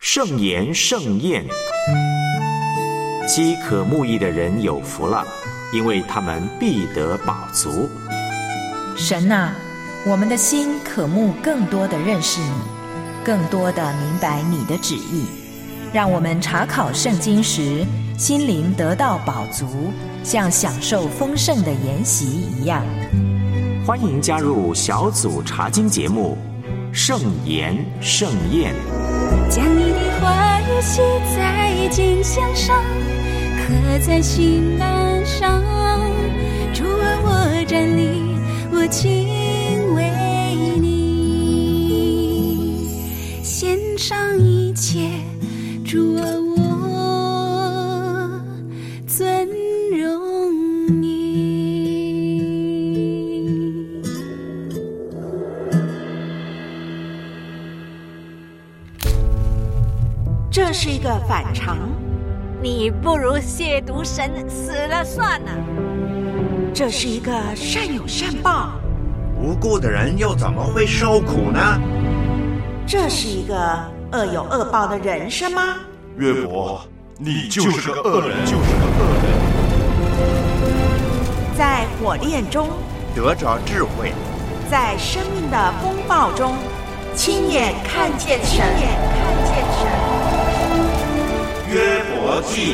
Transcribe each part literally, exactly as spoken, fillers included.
圣言盛宴。饥渴慕义的人有福了，因为他们必得饱足。 神啊，我们的心渴慕更多的认识你，更多的明白你的旨意，让我们查考圣经时心灵得到饱足，像享受丰盛的筵席一样。 欢迎加入小组查经节目圣言盛宴。 将你的话语写在经箱上，刻在心栏上。主啊，我站立，我敬畏你，献上一切。主啊，我尊荣你。 这是一个反常，你不如亵渎神，死了算了。这是一个善有善报， 无辜的人又怎么会受苦呢？ 这是一个恶有恶报的人生吗？ 约伯，你就是个恶人，就是个恶人。 在火炼中得着智慧， 在生命的风暴中亲眼看见神，亲眼看见神。 约伯记。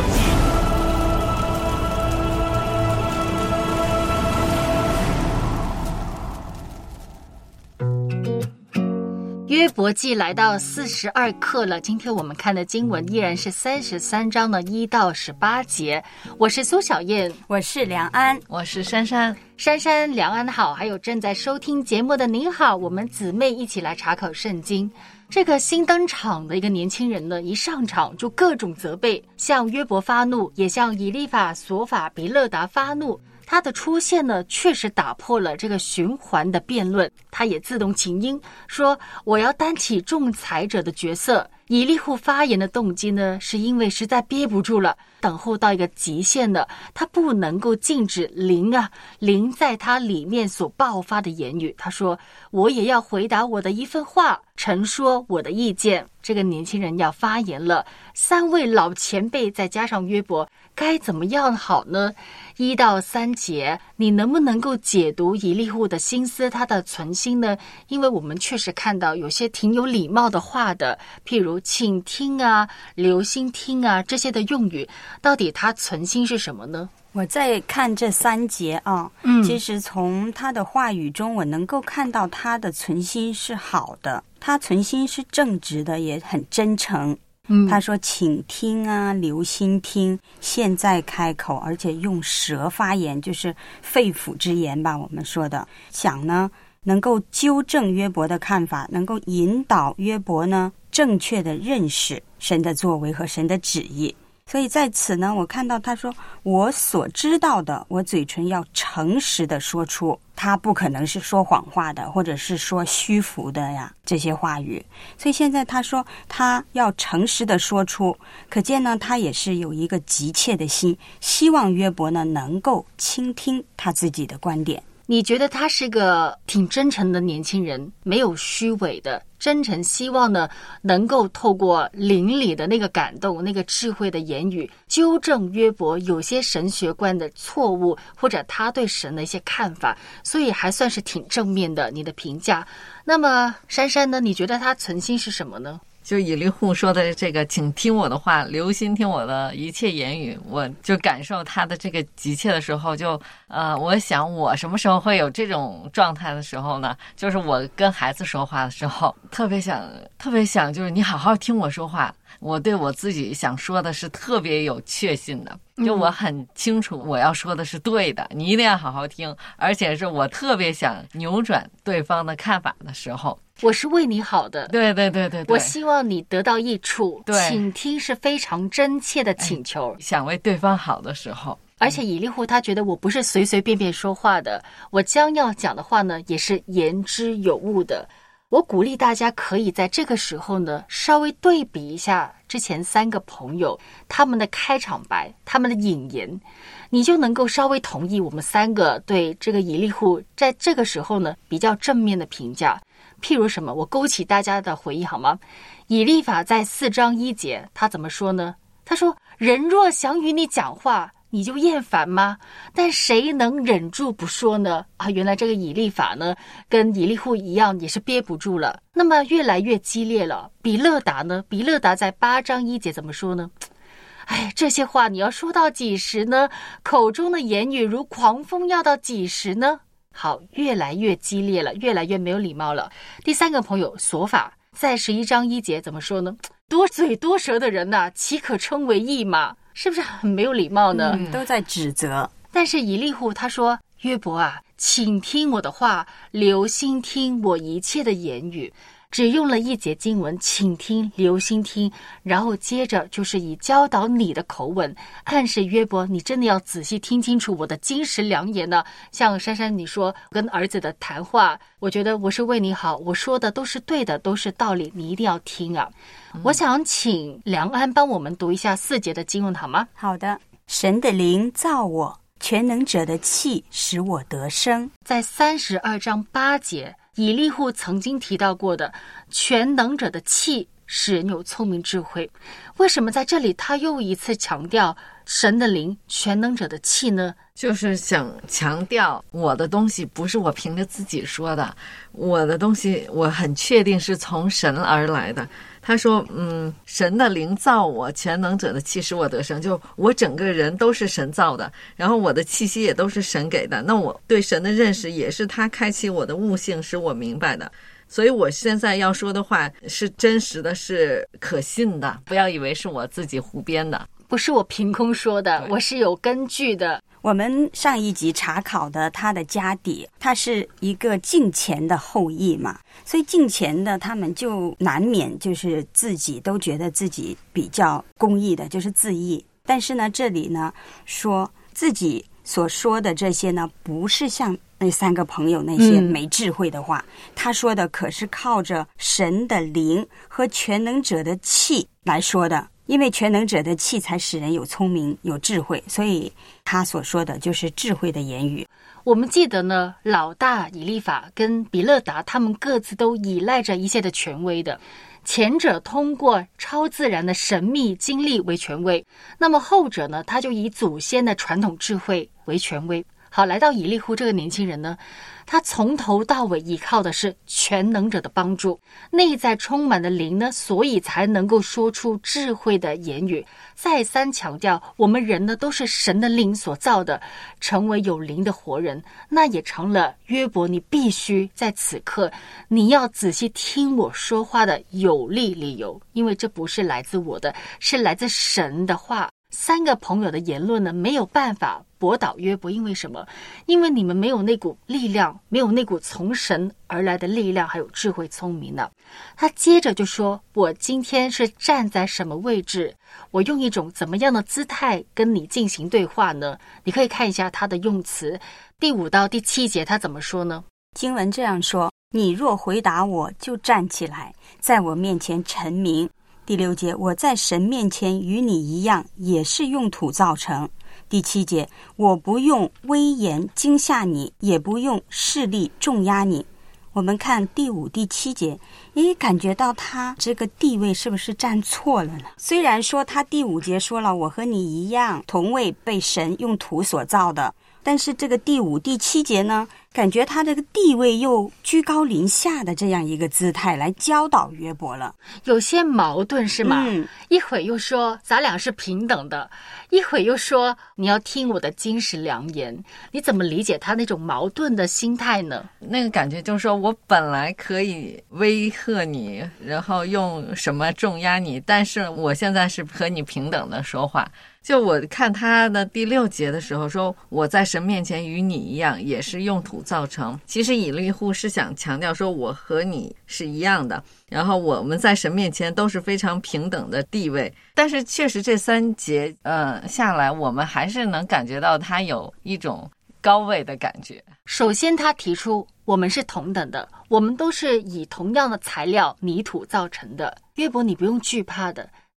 约伯记来到四十二课了，今天我们看的经文依然是三十三章的一到十八节。我是苏小燕， 我是梁安， 我是珊珊。 珊珊、梁安好，还有正在收听节目的您好，我们姊妹一起来查考圣经。这个新登场的一个年轻人呢，一上场就各种责备，向约伯发怒，也向以利法、索法、比勒达发怒。他的出现呢，确实打破了这个循环的辩论，他也自动请缨，说我要担起仲裁者的角色。以利户发言的动机呢，是因为实在憋不住了，等候到一个极限了，他不能够禁止灵啊灵在他里面所爆发的言语。他说我也要回答我的一份话，陈说我的意见。这个年轻人要发言了，三位老前辈再加上约伯，该怎么样好呢？一到三节，你能不能够解读以利户的心思，他的存心呢？因为我们确实看到有些挺有礼貌的话的，譬如请听啊、留心听啊这些的用语，到底他存心是什么呢？ 我在看这三节啊，嗯，其实从他的话语中，我能够看到他的存心是好的，他存心是正直的，也很真诚。嗯，他说请听啊，留心听，现在开口，而且用舌发言，就是肺腑之言吧，我们说的。想呢，能够纠正约伯的看法，能够引导约伯呢正确的认识神的作为和神的旨意。所以在此呢，我看到他说我所知道的，我嘴唇要诚实的说出，他不可能是说谎话的，或者是说虚浮的呀这些话语。所以现在他说他要诚实的说出，可见呢他也是有一个急切的心，希望约伯呢能够倾听他自己的观点。 你觉得他是个挺真诚的年轻人，没有虚伪的，真诚希望呢能够透过灵里的那个感动，那个智慧的言语，纠正约伯有些神学观的错误，或者他对神的一些看法，所以还算是挺正面的你的评价。那么珊珊呢，你觉得他存心是什么呢？ 就以利户说的这个请听我的话，留心听我的一切言语，我就感受他的这个急切的时候，就呃，我想我什么时候会有这种状态的时候呢？就是我跟孩子说话的时候，特别想特别想就是你好好听我说话，我对我自己想说的是特别有确信的，就我很清楚我要说的是对的，你一定要好好听，而且是我特别想扭转对方的看法的时候， 我是为你好的， 对对对对对， 我希望你得到益处， 对， 请听是非常真切的请求， 哎，想为对方好的时候。 而且以利户他觉得我不是随随便便说话的，我将要讲的话呢也是言之有物的。我鼓励大家可以在这个时候呢稍微对比一下之前三个朋友他们的开场白，他们的引言，你就能够稍微同意我们三个对这个以利户在这个时候呢比较正面的评价。 譬如什么？我勾起大家的回忆好吗？以利法在四章一节，他怎么说呢？他说：“人若想与你讲话，你就厌烦吗？但谁能忍住不说呢？”啊，原来这个以利法呢，跟以利户一样，也是憋不住了。那么越来越激烈了。比勒达呢？比勒达在八章一节怎么说呢？哎，这些话你要说到几时呢？口中的言语如狂风，要到几时呢？好，越来越激烈了，越来越没有礼貌了。第三个朋友索法在十一章一节怎么说呢？多嘴多舌的人呐、啊，岂可称为义嘛？是不是很没有礼貌呢？ 嗯、都在指责。 但是以利户他说：“约伯啊，请听我的话，留心听我一切的言语。”只用了一节经文，请听，留心听，然后接着就是以教导你的口吻暗示约伯，你真的要仔细听清楚我的金石良言呢。像珊珊你说跟儿子的谈话，我觉得我是为你好，我说的都是对的，都是道理，你一定要听啊。嗯、我想请梁安帮我们读一下四节的经文好吗？ 好的。神的灵造我，全能者的气使我得生。 在三十二章八节，以利户曾经提到过的全能者的气使人有聪明智慧，为什么在这里他又一次强调神的灵全能者的气呢？ 就是想强调我的东西不是我凭着自己说的，我的东西我很确定是从神而来的。他说嗯，神的灵造我，全能者的气使我得生，就我整个人都是神造的，然后我的气息也都是神给的，那我对神的认识也是他开启我的悟性使我明白的，所以我现在要说的话是真实的，是可信的，不要以为是我自己胡编的， 不是我凭空说的，我是有根据的。 我们上一集查考的他的家底，他是一个敬虔的后裔嘛，所以敬虔的他们就难免就是自己都觉得自己比较公义的，就是自义。但是呢，这里呢说自己所说的这些呢，不是像那三个朋友那些没智慧的话，嗯、他说的可是靠着神的灵和全能者的气来说的。因为全能者的气才使人有聪明有智慧，所以他所说的就是智慧的言语。 我们记得呢，老大以利法跟比勒达他们各自都依赖着一些的权威的，前者通过超自然的神秘经历为权威，那么后者呢，他就以祖先的传统智慧为权威。好，来到以利户这个年轻人呢，他从头到尾依靠的是全能者的帮助，内在充满的灵呢，所以才能够说出智慧的言语。再三强调，我们人呢都是神的灵所造的，成为有灵的活人，那也成了约伯你必须在此刻你要仔细听我说话的有力理由，因为这不是来自我的，是来自神的话。三个朋友的言论呢，没有办法驳倒约伯，因为什么？因为你们没有那股力量，没有那股从神而来的力量，还有智慧聪明呢。他接着就说，我今天是站在什么位置，我用一种怎么样的姿态跟你进行对话呢？你可以看一下他的用词，第五到第七节他怎么说呢？ 经文这样说，你若回答我，就站起来，在我面前陈明。第六节，我在神面前与你一样，也是用土造成。第七节，我不用威严惊吓你，也不用势力重压你。我们看第五、第七节，诶，感觉到他这个地位是不是站错了呢？虽然说他第五节说了，我和你一样，同为被神用土所造的，但是这个第五、第七节呢，感觉他这个地位又居高临下的这样一个姿态来教导约伯了， 有些矛盾是吗？ 嗯， 一会又说咱俩是平等的，一会又说你要听我的金石良言，你怎么理解他那种矛盾的心态呢？ 那个感觉就是说我本来可以威吓你，然后用什么重压你，但是我现在是和你平等的说话。就我看他的第六节的时候说，我在神面前与你一样，也是用土造成。其实以利户是想强调说我和你是一样的，然后我们在神面前都是非常平等的地位。但是确实这三节呃下来，我们还是能感觉到他有一种高位的感觉。 首先他提出我们是同等的，我们都是以同样的材料泥土造成的。约伯你不用惧怕的，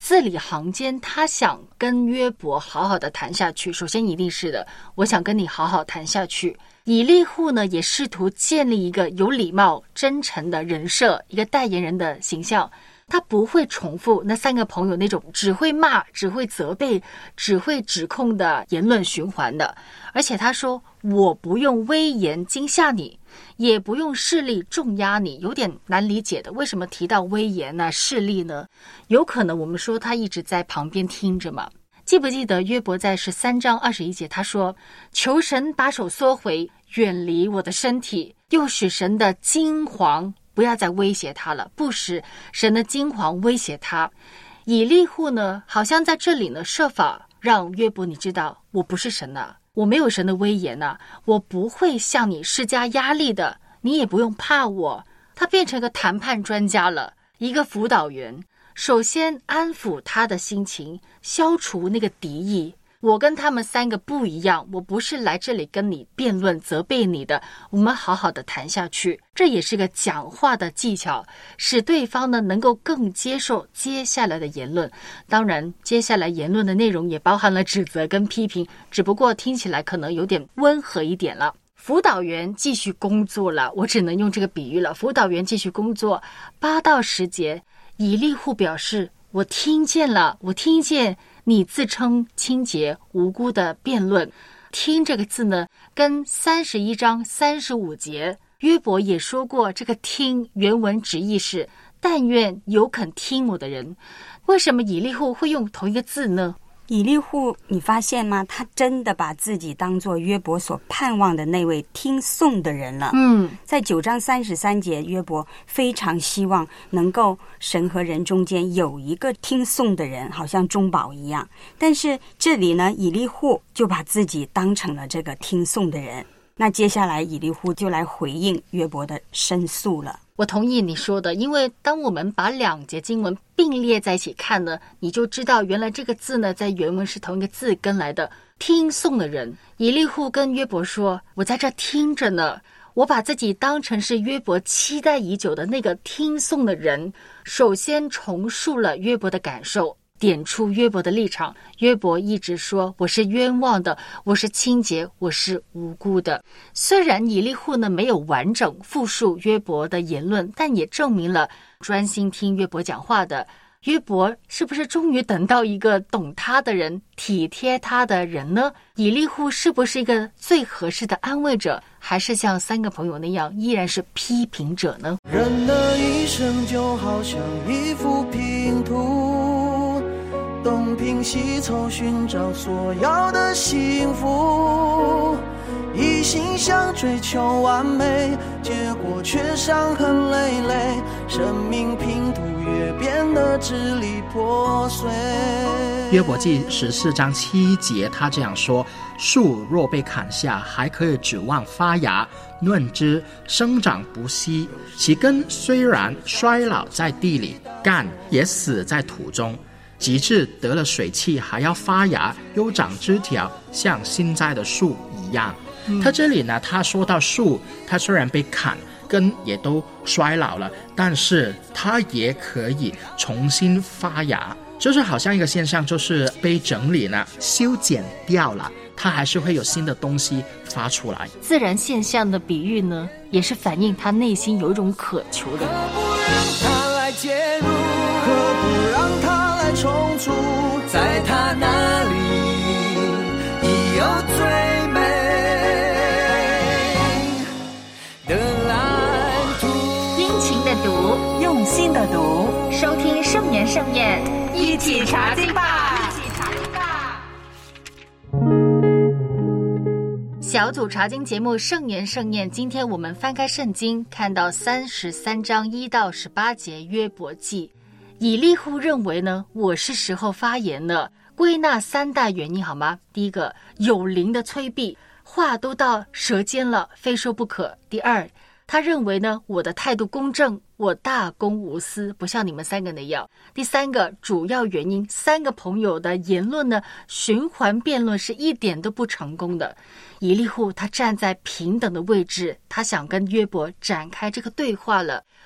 字里行间他想跟约伯好好的谈下去。首先一定是的，我想跟你好好谈下去。以利户呢也试图建立一个有礼貌真诚的人设，一个代言人的形象。他不会重复那三个朋友那种只会骂只会责备只会指控的言论循环的。而且他说，我不用威严惊吓你，也不用势力重压你。有点难理解的，为什么提到威严呢、势力呢？有可能我们说他一直在旁边听着嘛。记不记得约伯在十三章二十一节他说，求神把手缩回，远离我的身体，又使神的金黄不要再威胁他了，不使神的金黄威胁他。以利户呢好像在这里呢设法让约伯你知道，我不是神啊，我没有神的威严啊，我不会向你施加压力的，你也不用怕我。他变成个谈判专家了，一个辅导员。首先安抚他的心情，消除那个敌意。我跟他们三个不一样，我不是来这里跟你辩论责备你的，我们好好的谈下去。这也是个讲话的技巧，使对方呢能够更接受接下来的言论。当然接下来言论的内容也包含了指责跟批评，只不过听起来可能有点温和一点了。辅导员继续工作了，我只能用这个比喻了。辅导员继续工作，八到十节，以利户表示，我听见了，我听见你自称清洁无辜的辩论。听这个字呢，跟三十一章三十五节约伯也说过，这个听原文直译是但愿有肯听我的人。为什么以利户会用同一个字呢？ 以利户你发现吗？他真的把自己当作约伯所盼望的那位听颂的人了。 嗯， 在九章三十三节，约伯非常希望能够神和人中间有一个听颂的人，好像中保一样。但是这里呢，以利户就把自己当成了这个听颂的人。那接下来以利户就来回应约伯的申诉了。 我同意你说的，因为当我们把两节经文并列在一起看呢，你就知道原来这个字呢在原文是同一个字根来的。听颂的人，以利户跟约伯说，我在这听着呢，我把自己当成是约伯期待已久的那个听颂的人。首先重述了约伯的感受，点出约伯的立场。约伯一直说，我是冤枉的，我是清洁，我是无辜的。虽然以利户呢没有完整复述约伯的言论，但也证明了专心听约伯讲话的约伯是不是终于等到一个懂他的人，体贴他的人呢？以利户是不是一个最合适的安慰者，还是像三个朋友那样依然是批评者呢？ 人的一生就好像一幅拼图，东拼西凑寻找所要的幸福，一心想追求完美，结果却伤痕累累，生命拼图越变得支离破碎。 约伯记十四章七节他这样说，树若被砍下，还可以指望发芽，嫩枝生长不息，其根虽然衰老在地里，干也死在土中，及至得了水气，还要发芽，又长枝条，像新栽的树一样。嗯、他这里呢，他说到树，它虽然被砍，根也都衰老了，但是它也可以重新发芽，就是好像一个现象，就是被整理呢，修剪掉了，它还是会有新的东西发出来。 自然现象的比喻呢，也是反映他内心有一种渴求的。 可不让他来介入，可不让他来重组，在他那里已有最美的蓝图。 殷勤的读，用心的读，收听圣言盛宴，一起查经吧，一起查经吧。 小组查经节目圣言盛宴，今天我们翻开圣经，看到三十三章一到十八节约伯记。以利户认为呢，我是时候发言了，归纳三大原因好吗？第一个，有灵的催逼，话都到舌尖了，非说不可。第二，他认为呢，我的态度公正，我大公无私，不像你们三个那样。第三个主要原因，三个朋友的言论呢，循环辩论是一点都不成功的。以利户他站在平等的位置，他想跟约伯展开这个对话了。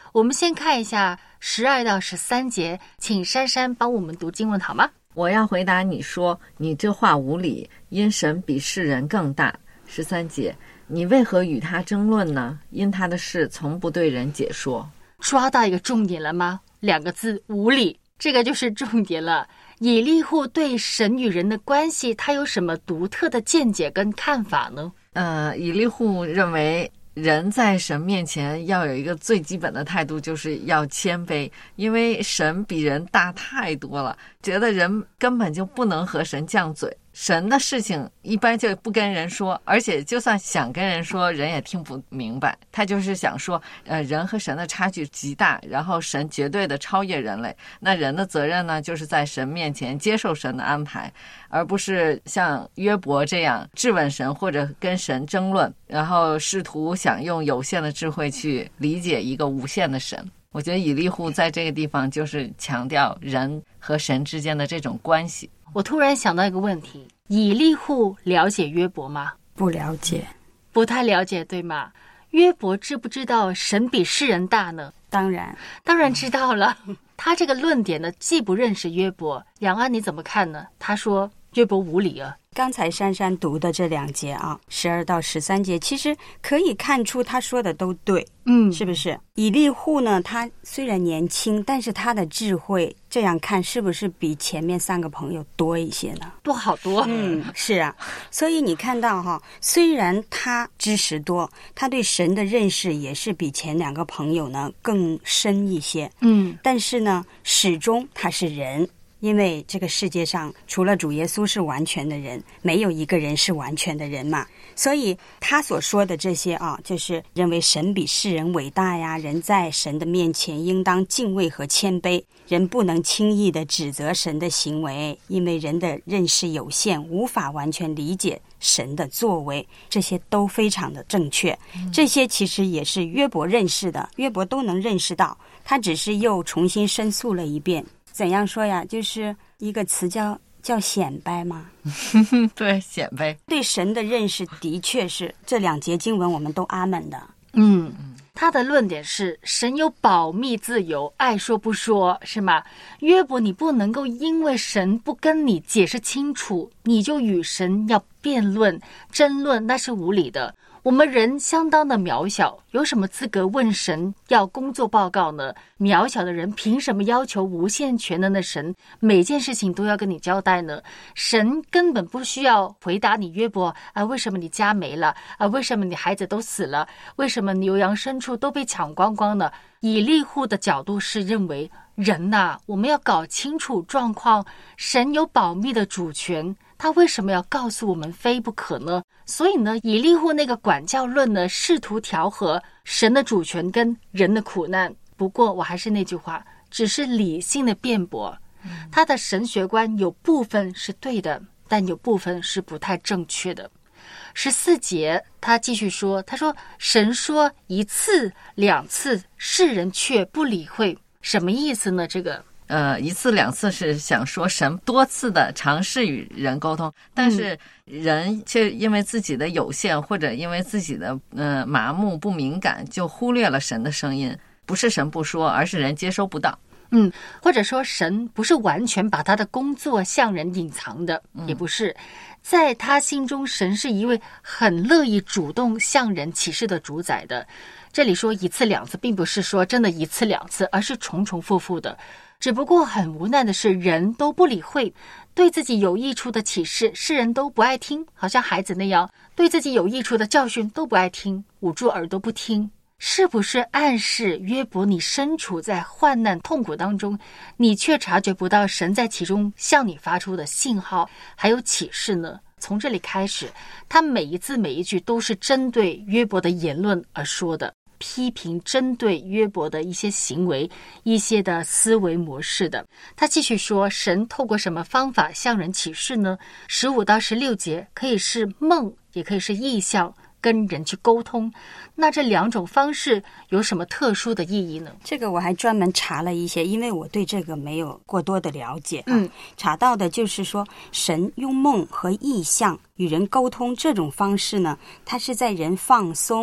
我们先看一下十二到十三节，请珊珊帮我们读经文好吗？ 我要回答你说，你这话无理，因神比世人更大。十三节，你为何与他争论呢？因他的事从不对人解说。 抓到一个重点了吗？两个字，无理，这个就是重点了。以利户对神与人的关系，他有什么独特的见解跟看法呢？ 呃，以利户认为人在神面前要有一个最基本的态度，就是要谦卑，因为神比人大太多了，觉得人根本就不能和神犟嘴。神的事情一般就不跟人说，而且就算想跟人说，人也听不明白。他就是想说，呃，人和神的差距极大，然后神绝对的超越人类。那人的责任呢，就是在神面前接受神的安排，而不是像约伯这样质问神或者跟神争论，然后试图想用有限的智慧去理解一个无限的神。我觉得以利户在这个地方就是强调人和神之间的这种关系。 我突然想到一个问题，以利户了解约伯吗？ 不了解， 不太了解，对吗？约伯知不知道神比世人大呢？ 当然， 当然知道了。他这个论点呢，既不认识约伯。杨安你怎么看呢？他说约伯无理啊。 刚才珊珊读的这两节啊，十二到十三节，其实可以看出他说的都对， 嗯， 是不是？以利户呢，他虽然年轻，但是他的智慧，这样看是不是比前面三个朋友多一些呢？ 多好多， 嗯，是啊。所以你看到哈，虽然他知识多，他对神的认识也是比前两个朋友呢更深一些， 嗯， 但是呢，始终他是人。因为这个世界上除了主耶稣是完全的人，没有一个人是完全的人嘛，所以他所说的这些啊，就是认为神比世人伟大呀，人在神的面前应当敬畏和谦卑，人不能轻易的指责神的行为，因为人的认识有限，无法完全理解神的作为，这些都非常的正确。这些其实也是约伯认识的，约伯都能认识到，他只是又重新申诉了一遍。怎样说呀？就是一个词叫叫显摆嘛。 对，显摆。 对神的认识的确是这两节经文我们都阿门的。 嗯，他的论点是神有保密自由，爱说不说，是吗？约伯，你不能够因为神不跟你解释清楚，你就与神要辩论争论，那是无理的。我们人相当的渺小，有什么资格问神要工作报告呢？渺小的人凭什么要求无限全能的神每件事情都要跟你交代呢？神根本不需要回答你约伯啊，为什么你家没了啊？为什么你孩子都死了？为什么牛羊牲畜都被抢光光呢？以利户的角度是认为人呐、啊，我们要搞清楚状况，神有保密的主权，他为什么要告诉我们非不可呢？所以呢，以利户那个管教论呢，试图调和神的主权跟人的苦难。不过我还是那句话，只是理性的辩驳，他的神学观有部分是对的，但有部分是不太正确的。十四节他继续说，他说神说一次两次，世人却不理会，什么意思呢？这个呃，一次两次是想说神多次的尝试与人沟通，但是人却因为自己的有限，或者因为自己的呃麻木不敏感，就忽略了神的声音。不是神不说，而是人接收不到。 嗯，或者说神不是完全把他的工作向人隐藏的，也不是。在他心中，神是一位很乐意主动向人启示的主宰的。这里说一次两次，并不是说真的一次两次，而是重重复复的。只不过很无奈的是，人都不理会，对自己有益处的启示，世人都不爱听，好像孩子那样，对自己有益处的教训都不爱听，捂住耳朵不听。是不是暗示约伯你身处在患难痛苦当中，你却察觉不到神在其中向你发出的信号还有启示呢？从这里开始，他每一字每一句都是针对约伯的言论而说的，批评针对约伯的一些行为，一些的思维模式的。他继续说，神透过什么方法向人启示呢？十五到十六节可以是梦，也可以是意象，跟人去沟通。那这两种方式有什么特殊的意义呢？ 这个我还专门查了一些，因为我对这个没有过多的了解、啊、 嗯， 查到的就是说神用梦和意象与人沟通，这种方式呢，它是在人放松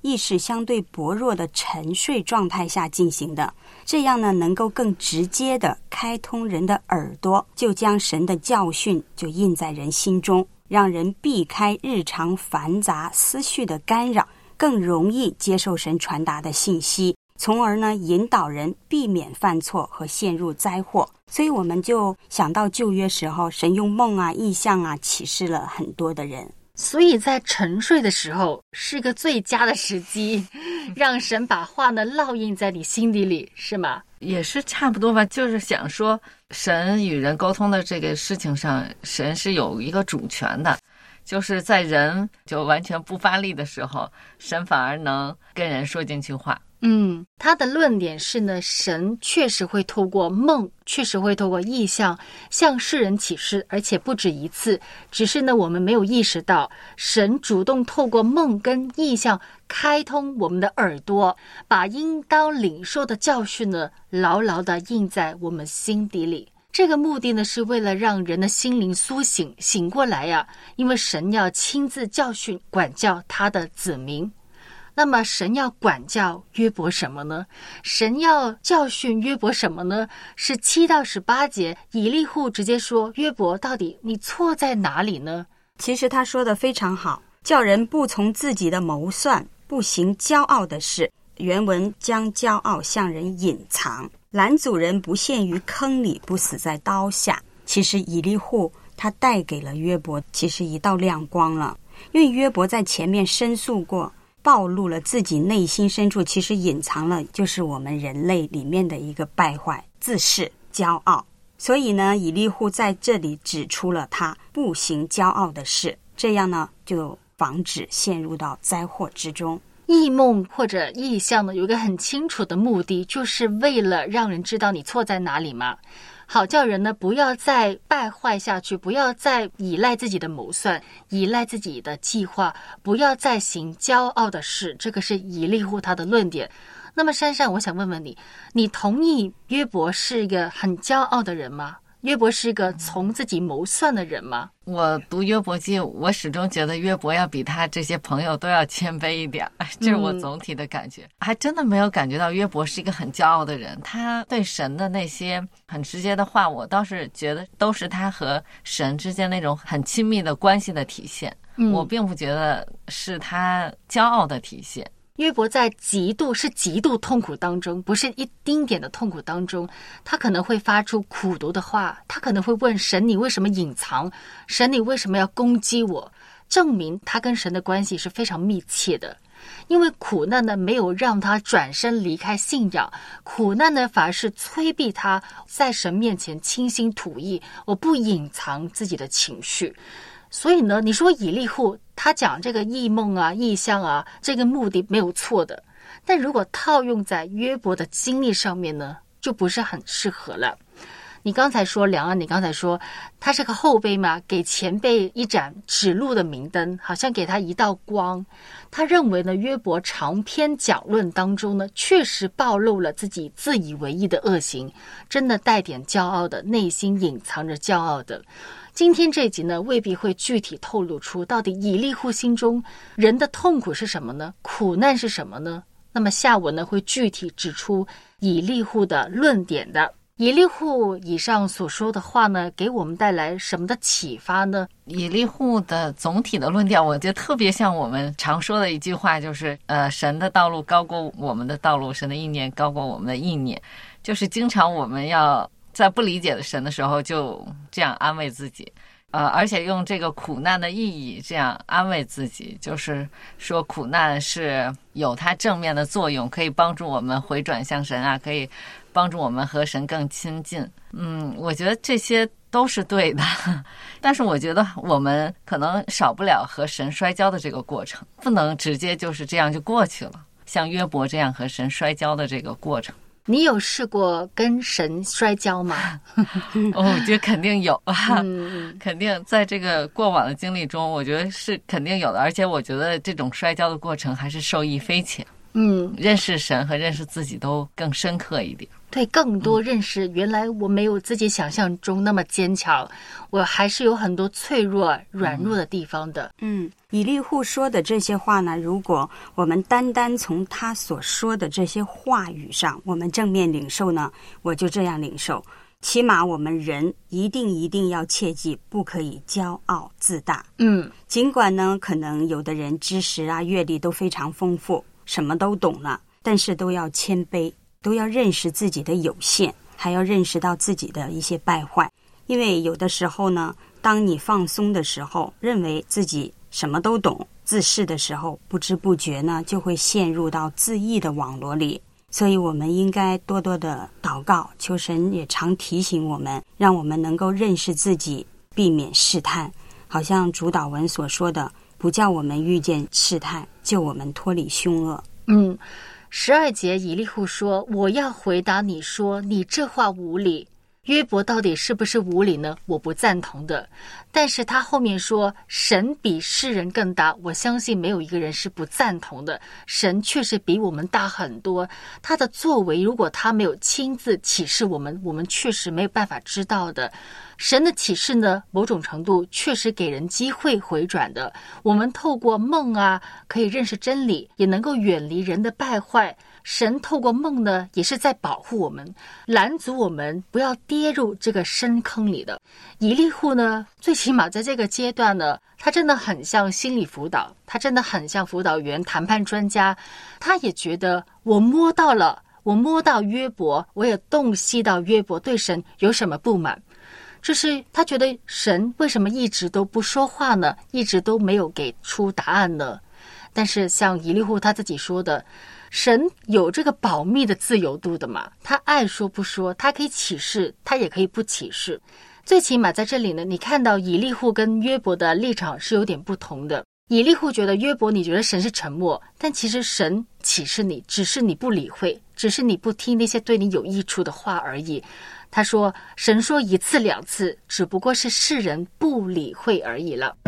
意识相对薄弱的沉睡状态下进行的，这样呢能够更直接的开通人的耳朵，就将神的教训就印在人心中，让人避开日常繁杂思绪的干扰，更容易接受神传达的信息，从而呢引导人避免犯错和陷入灾祸。所以我们就想到旧约时候，神用梦啊、异象啊启示了很多的人。 所以在沉睡的时候是个最佳的时机，让神把话呢烙印在你心底里，是吗？ 也是差不多吧，就是想说神与人沟通的这个事情上，神是有一个主权的，就是在人就完全不发力的时候，神反而能跟人说进去话。 嗯，他的论点是呢，神确实会透过梦，确实会透过异象向世人启示，而且不止一次，只是呢我们没有意识到，神主动透过梦跟异象开通我们的耳朵，把应当领受的教训呢牢牢地印在我们心底里。这个目的呢是为了让人的心灵苏醒醒过来呀、啊，因为神要亲自教训管教他的子民。那么神要管教约伯什么呢？神要教训约伯什么呢？是七到十八节，以利户直接说，约伯到底你错在哪里呢？ 其实他说的非常好，叫人不从自己的谋算，不行骄傲的事。原文将骄傲向人隐藏，拦阻人不陷于坑里，不死在刀下。其实以利户他带给了约伯其实一道亮光了，因为约伯在前面申诉过，暴露了自己内心深处其实隐藏了就是我们人类里面的一个败坏，自恃骄傲。所以呢，以利户在这里指出了他不行骄傲的事，这样呢就防止陷入到灾祸之中。 异梦或者异象呢有一个很清楚的目的，就是为了让人知道你错在哪里嘛，好叫人呢不要再败坏下去，不要再依赖自己的谋算，依赖自己的计划，不要再行骄傲的事。这个是以利户他的论点。那么珊珊，我想问问你，你同意约伯是一个很骄傲的人吗？约伯是一个从自己谋算的人吗？ 我读约伯记，我始终觉得约伯要比他这些朋友都要谦卑一点，这是我总体的感觉、嗯、还真的没有感觉到约伯是一个很骄傲的人。他对神的那些很直接的话，我倒是觉得都是他和神之间那种很亲密的关系的体现、嗯、我并不觉得是他骄傲的体现。 约伯在极度是极度痛苦当中，不是一丁点的痛苦当中，他可能会发出苦毒的话，他可能会问神，你为什么隐藏？神，你为什么要攻击我？证明他跟神的关系是非常密切的。因为苦难呢没有让他转身离开信仰，苦难呢反而是催逼他在神面前倾心吐意，我不隐藏自己的情绪。所以呢，你说以利户他讲这个异梦啊、异象啊，这个目的没有错的，但如果套用在约伯的经历上面呢，就不是很适合了。你刚才说梁安，你刚才说他是个后辈嘛，给前辈一盏指路的明灯，好像给他一道光。他认为呢，约伯长篇讲论当中呢，确实暴露了自己自以为意的恶行，真的带点骄傲的，内心隐藏着骄傲的。今天这集呢，未必会具体透露出到底以利户心中人的痛苦是什么呢？苦难是什么呢？那么下文呢，会具体指出以利户的论点的。以利户以上所说的话呢，给我们带来什么的启发呢？ 以利户的总体的论调，我觉得特别像我们常说的一句话，就是呃，神的道路高过我们的道路，神的意念高过我们的意念。就是经常我们要在不理解的神的时候，就这样安慰自己，呃，而且用这个苦难的意义这样安慰自己，就是说苦难是有它正面的作用，可以帮助我们回转向神啊，可以帮助我们和神更亲近。嗯，我觉得这些都是对的，但是我觉得我们可能少不了和神摔跤的这个过程，不能直接就是这样就过去了，像约伯这样和神摔跤的这个过程。 你有试过跟神摔跤吗？ 哦，我觉得肯定有啊、嗯，肯定在这个过往的经历中，我觉得是肯定有的，而且我觉得这种摔跤的过程还是受益匪浅。 嗯，认识神和认识自己都更深刻一点。 对，更多认识原来我没有自己想象中那么坚强，我还是有很多脆弱软弱的地方的。 嗯，以利户说的这些话呢，如果我们单单从他所说的这些话语上我们正面领受呢，我就这样领受，起码我们人一定一定要切记，不可以骄傲自大。 嗯， 尽管呢可能有的人知识啊阅历都非常丰富，什么都懂了，但是都要谦卑，都要认识自己的有限，还要认识到自己的一些败坏。因为有的时候呢，当你放松的时候，认为自己什么都懂，自恃的时候，不知不觉呢就会陷入到自义的网罗里。所以我们应该多多的祷告，求神也常提醒我们，让我们能够认识自己，避免试探。好像主祷文所说的，不叫我们遇见试探，救我们脱离凶恶。 嗯，十二节以利户说，我要回答你说，你这话无理。约伯到底是不是无理呢？我不赞同的。但是他后面说，神比世人更大，我相信没有一个人是不赞同的。神确实比我们大很多，他的作为如果他没有亲自启示我们，我们确实没有办法知道的。神的启示呢，某种程度确实给人机会回转的。我们透过梦啊，可以认识真理，也能够远离人的败坏。神透过梦呢，也是在保护我们，拦阻我们不要跌入这个深坑里的。以利户呢，最起码在这个阶段呢，他真的很像心理辅导，他真的很像辅导员、谈判专家。他也觉得我摸到了，我摸到约伯，我也洞悉到约伯对神有什么不满。这是他觉得神为什么一直都不说话呢？一直都没有给出答案呢？但是像以利户他自己说的，神有这个保密的自由度的嘛，他爱说不说，他可以启示，他也可以不启示。最起码在这里呢，你看到以利户跟约伯的立场是有点不同的。以利户觉得约伯你觉得神是沉默，但其实神启示你，只是你不理会，只是你不听那些对你有益处的话而已。他说神说一次两次，只不过是世人不理会而已了。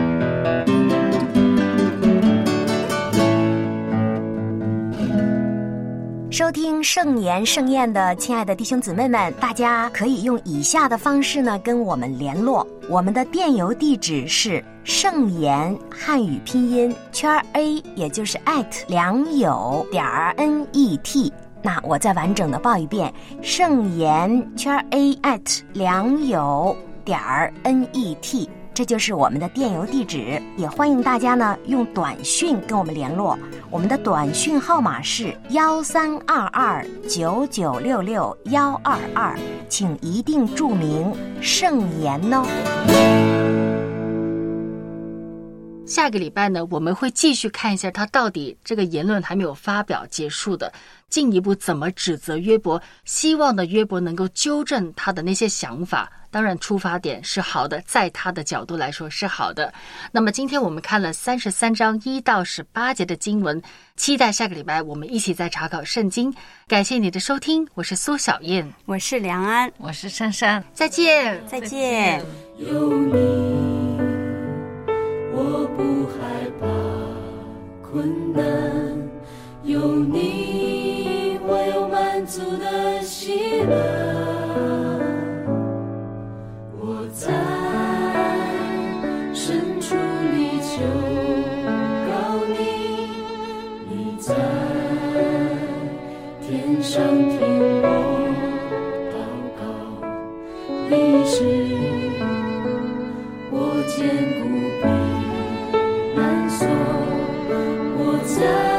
收听圣言盛宴的亲爱的弟兄姊妹们，大家可以用以下的方式呢跟我们联络。我们的电邮地址是圣言汉语拼音圈 A， 也就是 at 良友点 net。那我再完整的报一遍，圣言圈 A at 良友点 net。这就是我们的电邮地址，也欢迎大家呢用短讯跟我们联络。我们的短讯号码是幺三二二九九六六幺二二，请一定注明圣言哦。 下个礼拜呢，我们会继续看一下他到底这个言论还没有发表结束的，进一步怎么指责约伯，希望的约伯能够纠正他的那些想法。当然出发点是好的，在他的角度来说是好的。那么今天我们看了三十三章一到十八节的经文，期待下个礼拜我们一起再查考圣经。感谢你的收听，我是苏小燕， 我是梁安， 我是珊珊， 再见， 再见。 有你，我不害怕困难，有你，我有满足的喜乐。我在深处里求告你，你在天上听我祷告，你是我坚固避难所，我在